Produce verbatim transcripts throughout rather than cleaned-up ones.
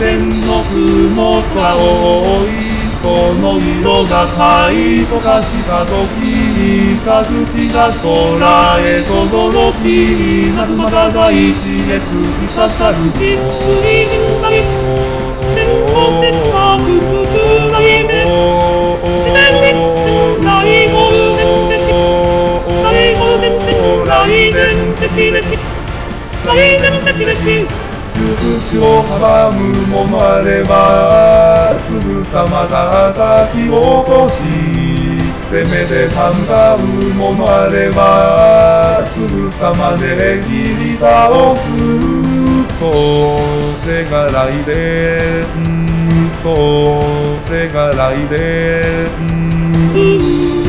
天の雲空青いその色が太と化した時に数値が空へとどき夏まだ大地へ突き刺さるじっくり現代天の切なく普通な夢自然に大ゴールデン的大ゴールデン的大伝的歴大伝的歴許しを阻むものあればすぐさま叩き落とし攻めで戦うものあればすぐさまで切り倒すそれが雷電それが雷電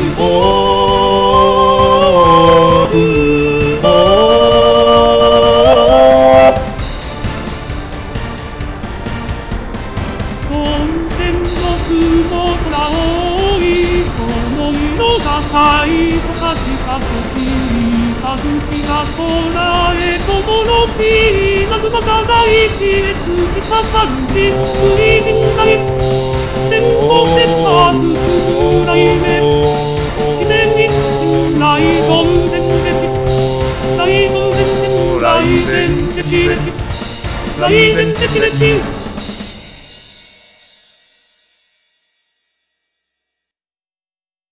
太と化した時に数値が空へとどき謎また大地へ突き刺さるじっくり現代天を切なく普通な夢自然に信頼ゴールデン的大ゴールデン的大伝的歴大伝的歴